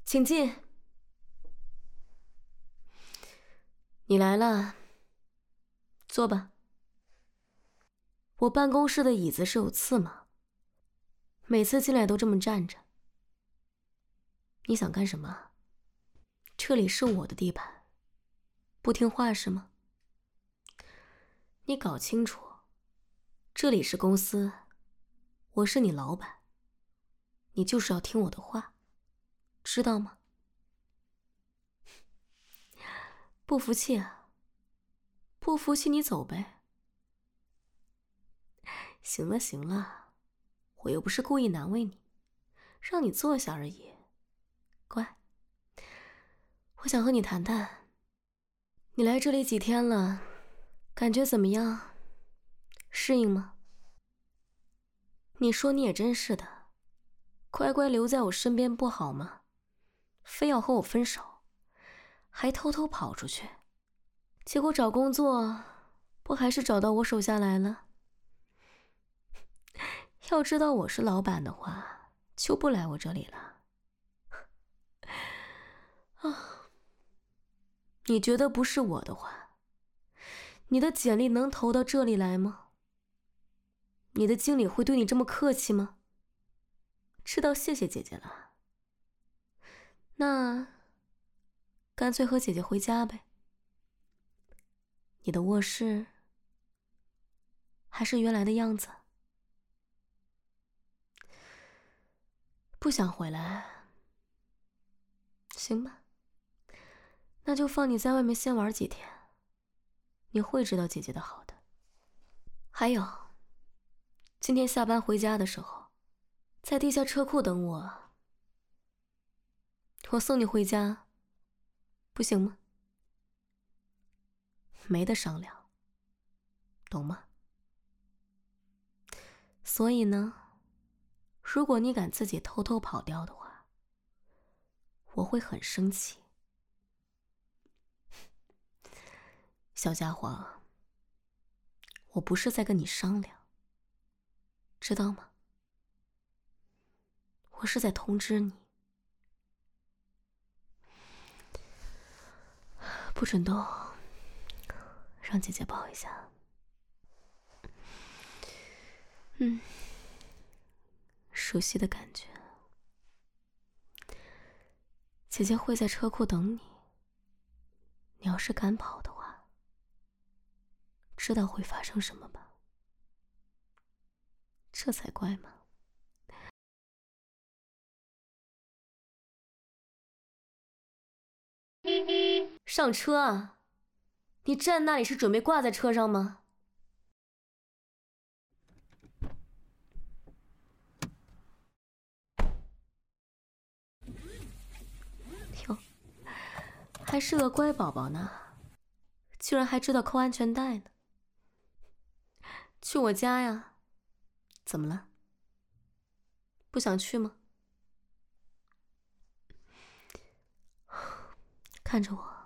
请进。你来了，坐吧。我办公室的椅子是有刺吗？每次进来都这么站着。你想干什么？这里是我的地盘，不听话是吗？你搞清楚，这里是公司，我是你老板，你就是要听我的话，知道吗？不服气啊？不服气你走呗。行了行了，我又不是故意难为你，让你坐下而已。乖，我想和你谈谈，你来这里几天了，感觉怎么样？适应吗？你说你也真是的，乖乖留在我身边不好吗？非要和我分手，还偷偷跑出去，结果找工作不还是找到我手下来了？要知道我是老板的话，就不来我这里了。啊，你觉得不是我的话，你的简历能投到这里来吗？你的经理会对你这么客气吗？知道谢谢姐姐了。那干脆和姐姐回家呗。你的卧室还是原来的样子。不想回来，行吧，那就放你在外面先玩几天，你会知道姐姐的好的。还有，今天下班回家的时候，在地下车库等我，我送你回家，不行吗？没得商量，懂吗？所以呢，如果你敢自己偷偷跑掉的话，我会很生气。小家伙，我不是在跟你商量，知道吗？我是在通知你，不准动，让姐姐抱一下。熟悉的感觉。姐姐会在车库等你，你要是敢跑的话，知道会发生什么吧？这才怪嘛。上车啊！你站那里是准备挂在车上吗？哟，还是个乖宝宝呢，居然还知道扣安全带呢。去我家呀？怎么了？不想去吗？看着我。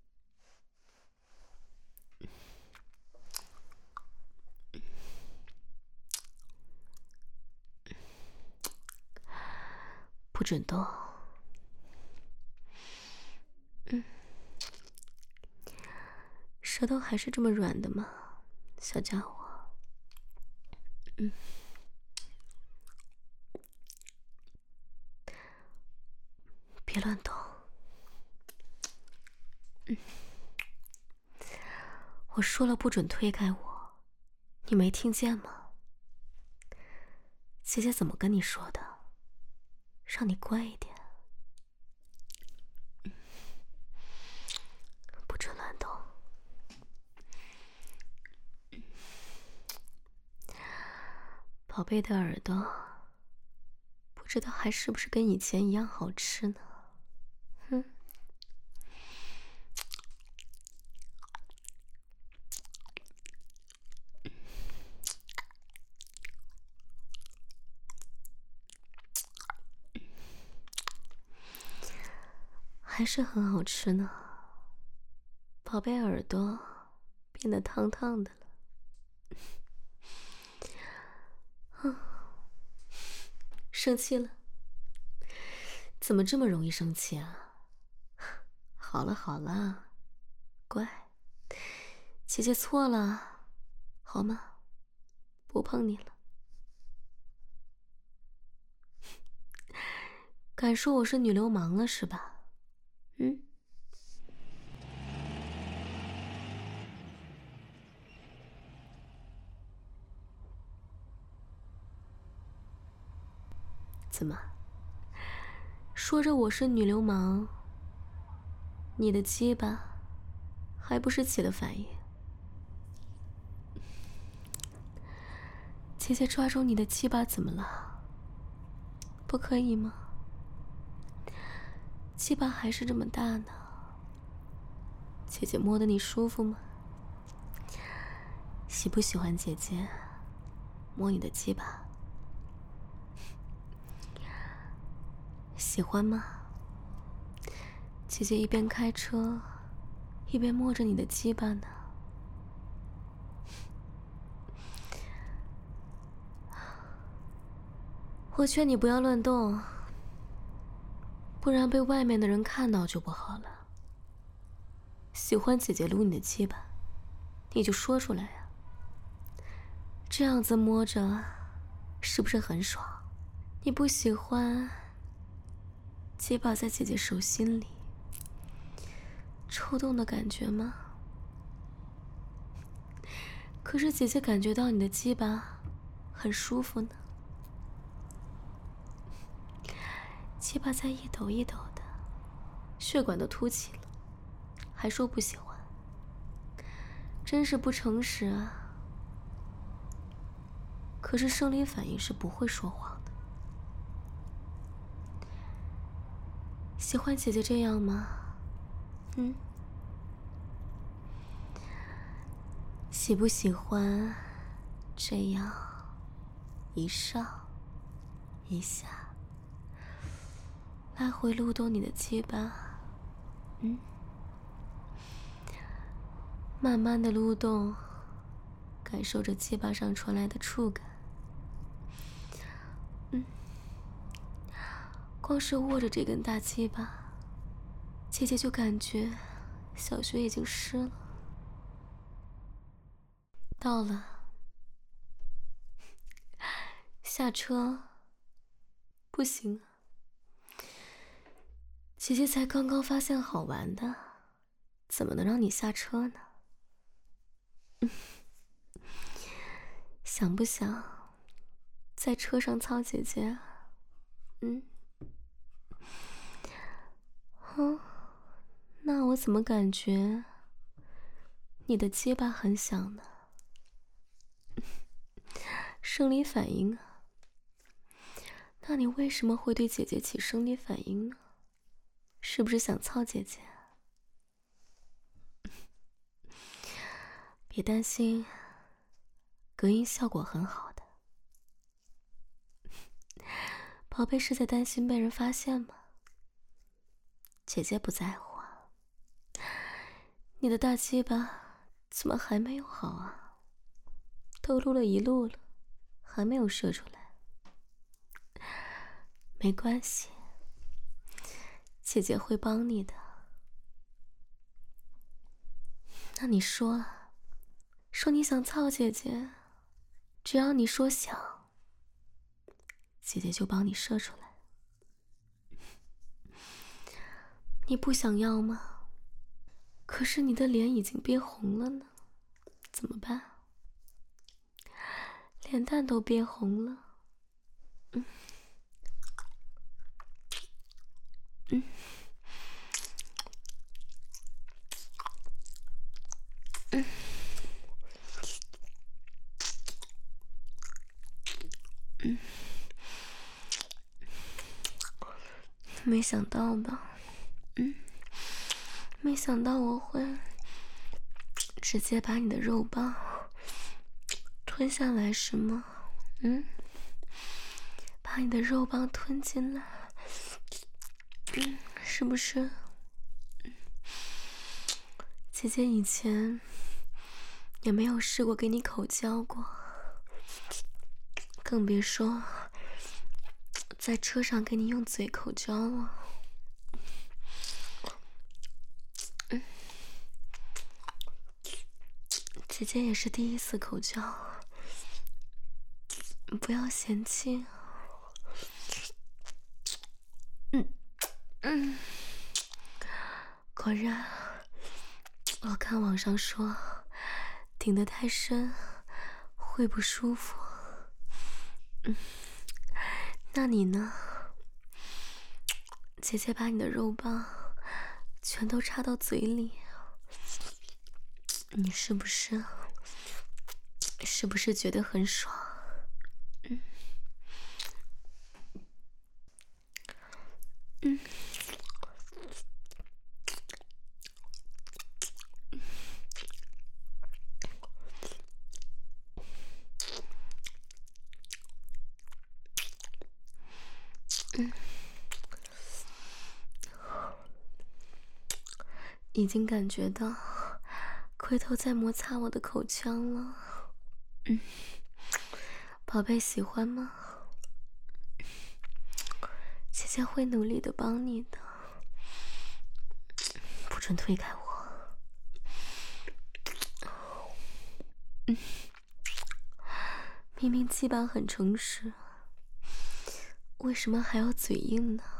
不准动。舌头还是这么软的吗，小家伙？别乱动。我说了不准推开我，你没听见吗？姐姐怎么跟你说的？让你乖一点，不准乱动。宝贝的耳朵，不知道还是不是跟以前一样好吃呢？还是很好吃呢。宝贝耳朵变得烫烫的了。生气了？ 怎么这么容易生气啊？好了好了，乖，姐姐错了，好吗？不碰你了。敢说我是女流氓了是吧？嗯？怎么？说着我是女流氓，你的鸡巴还不是起了反应？姐姐抓住你的鸡巴怎么了？不可以吗？鸡巴还是这么大呢，姐姐摸得你舒服吗？喜不喜欢姐姐摸你的鸡巴？喜欢吗？姐姐一边开车，一边摸着你的鸡巴呢。我劝你不要乱动，不然被外面的人看到就不好了。喜欢姐姐撸你的鸡巴，你就说出来呀。这样子摸着，是不是很爽？你不喜欢鸡巴在姐姐手心里抽动的感觉吗？可是姐姐感觉到你的鸡巴很舒服呢。鸡巴在一抖一抖的，血管都凸起了，还说不喜欢，真是不诚实啊！可是生理反应是不会说谎的。喜欢姐姐这样吗？嗯？喜不喜欢这样一上一下？来回撸动你的鸡巴，慢慢的撸动，感受着鸡巴上传来的触感。光是握着这根大鸡巴，姐姐就感觉小穴已经湿了。到了，下车。不行啊，姐姐才刚刚发现好玩的，怎么能让你下车呢？想不想在车上操姐姐啊？那我怎么感觉你的鸡巴很响呢？生理反应啊？那你为什么会对姐姐起生理反应呢？是不是想操姐姐？别担心，隔音效果很好的。宝贝是在担心被人发现吗？姐姐不在乎啊。你的大鸡巴怎么还没有好啊？都撸了一路了，还没有射出来。没关系，姐姐会帮你的。那你说啊，说你想操姐姐，只要你说想，姐姐就帮你射出来。你不想要吗？可是你的脸已经憋红了呢，怎么办？脸蛋都憋红了。没想到吧？没想到我会直接把你的肉棒吞下来是吗？把你的肉棒吞进来，是不是？姐姐以前也没有试过给你口交过，更别说在车上给你用嘴口交了。 姐姐也是第一次口交，不要嫌弃。果然，我看网上说，顶得太深会不舒服。那你呢？姐姐把你的肉棒全都插到嘴里，你是不是觉得很爽？已经感觉到龟头在摩擦我的口腔了。宝贝喜欢吗？姐姐会努力的帮你的，不准推开我。明明鸡巴很诚实，为什么还要嘴硬呢？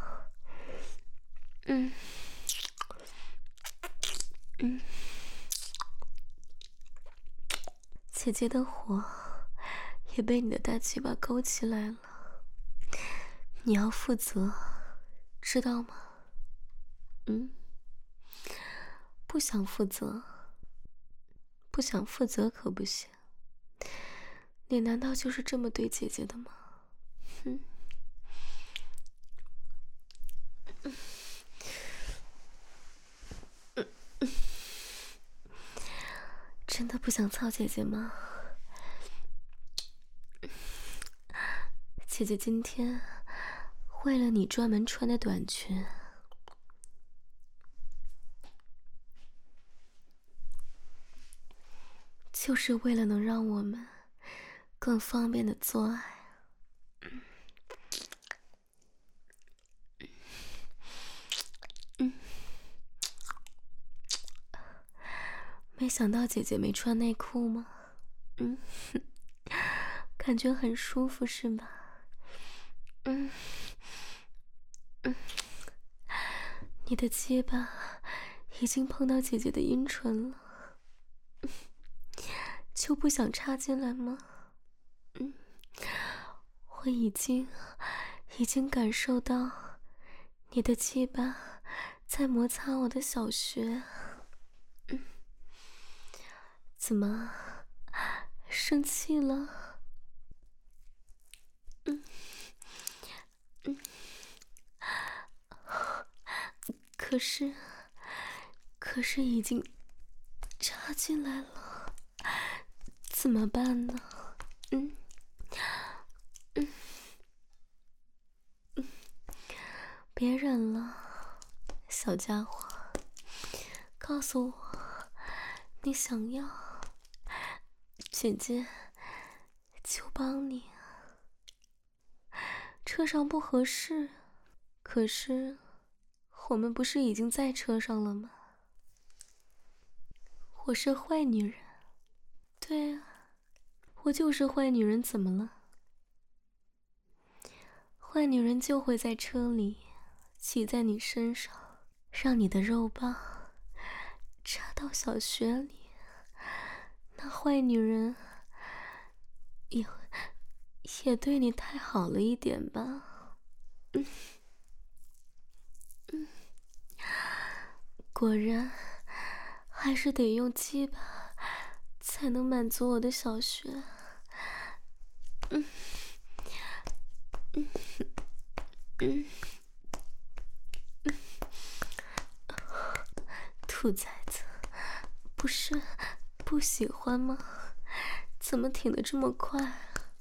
姐姐的火也被你的大鸡巴勾起来了，你要负责，知道吗？不想负责可不行。你难道就是这么对姐姐的吗？真的不想操姐姐吗？姐姐今天为了你专门穿的短裙，就是为了能让我们更方便的做爱。没想到姐姐没穿内裤吗？感觉很舒服是吧？你的鸡巴已经碰到姐姐的阴唇了，就不想插进来吗？我已经感受到你的鸡巴在摩擦我的小穴。怎么生气了？可是已经插进来了，怎么办呢？别忍了，小家伙，告诉我你想要，姐姐就帮你。车上不合适，可是我们不是已经在车上了吗？我是坏女人。对啊，我就是坏女人，怎么了？坏女人就会在车里骑在你身上，让你的肉棒插到小穴里。那坏女人也对你太好了一点吧？果然还是得用鸡巴才能满足我的小穴。兔崽子，不是不喜欢吗？怎么挺得这么快？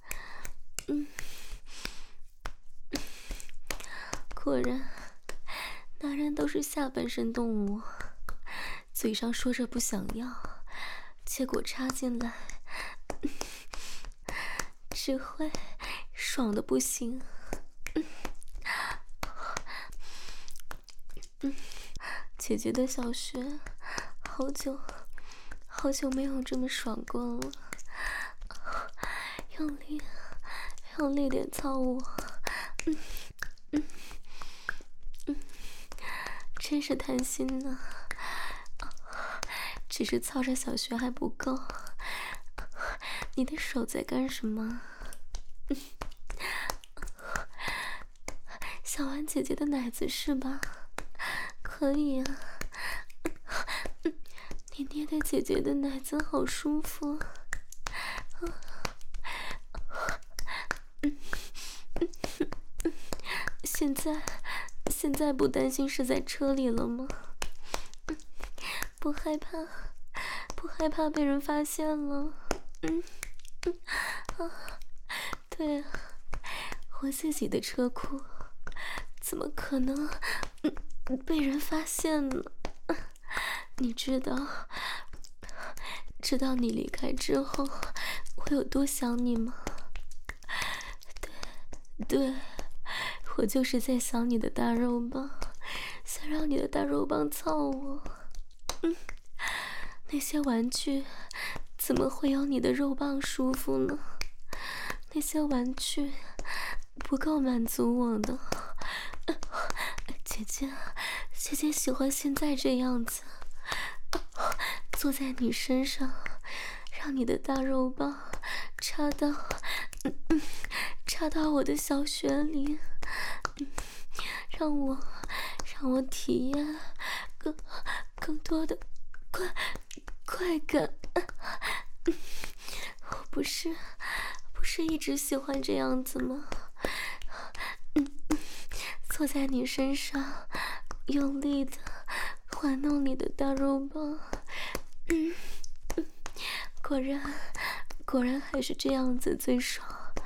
果然，男人都是下半身动物，嘴上说着不想要，结果插进来，只会爽的不行。姐姐的小穴好好久没有这么爽过了，用力，用力点操我，真是贪心呢。只是操着小穴还不够，你的手在干什么？想玩姐姐的奶子是吧？可以啊，你捏的姐姐的奶子好舒服。现在不担心是在车里了吗？不害怕被人发现了？对啊，我自己的车库怎么可能被人发现呢？你知道你离开之后我有多想你吗？对，我就是在想你的大肉棒，想让你的大肉棒操我。那些玩具怎么会有你的肉棒舒服呢？那些玩具不够满足我的。姐姐喜欢现在这样子，坐在你身上，让你的大肉棒插到我的小穴里，让我体验更多的快感。我不是一直喜欢这样子吗？坐在你身上，用力的玩弄你的大肉棒。果然还是这样子最爽。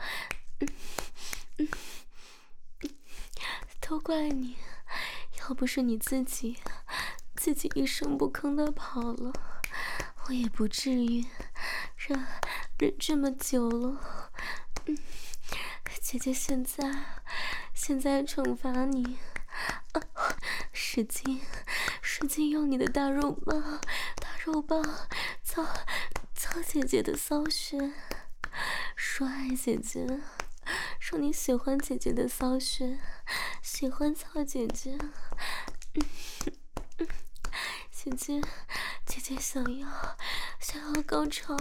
都怪你，要不是你自己一声不吭的跑了，我也不至于忍这么久了。姐姐现在惩罚你，使劲用你的大肉棒操姐姐的骚穴，说爱姐姐，说你喜欢姐姐的骚穴，喜欢操姐姐。姐姐想要高潮，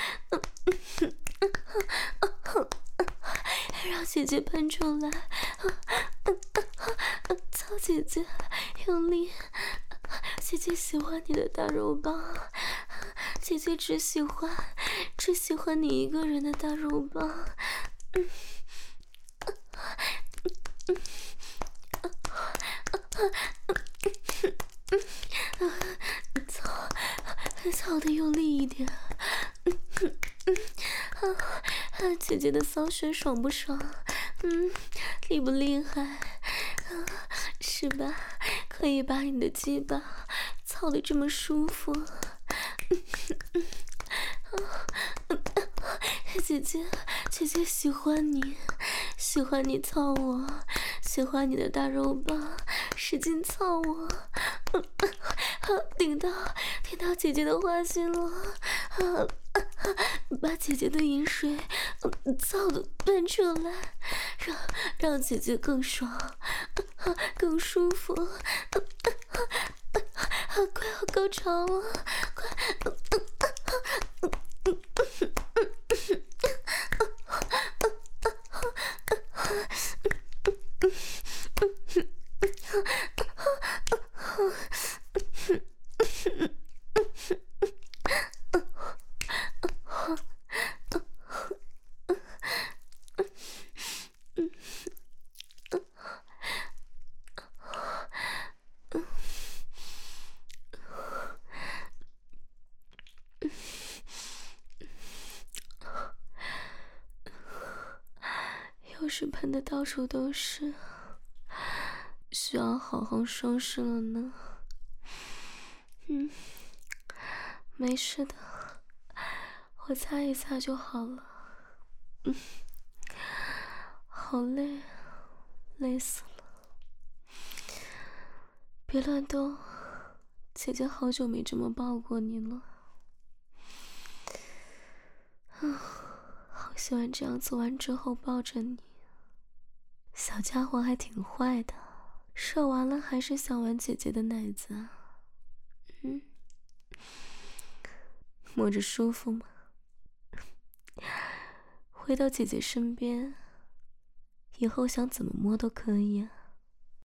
让姐姐喷出来，操姐姐，用力。姐姐喜欢你的大肉棒，姐姐只喜欢你一个人的大肉棒。操的用力一点。姐姐的骚穴爽不爽？厉不厉害？是吧？可以把你的鸡巴操得这么舒服。姐姐喜欢你操我，喜欢你的大肉棒，使劲操我。顶到姐姐的花心了，把姐姐的饮水操得喷出来，让姐姐更爽，更舒服。快要高潮了，快！又是喷的到处都是，需要好好收拾了呢。没事的，我擦一擦就好了。好累，累死了。别乱动，姐姐好久没这么抱过你了。 喜欢这样做完之后抱着你。小家伙还挺坏的，射完了还是想玩姐姐的奶子啊。摸着舒服吗？回到姐姐身边，以后想怎么摸都可以啊。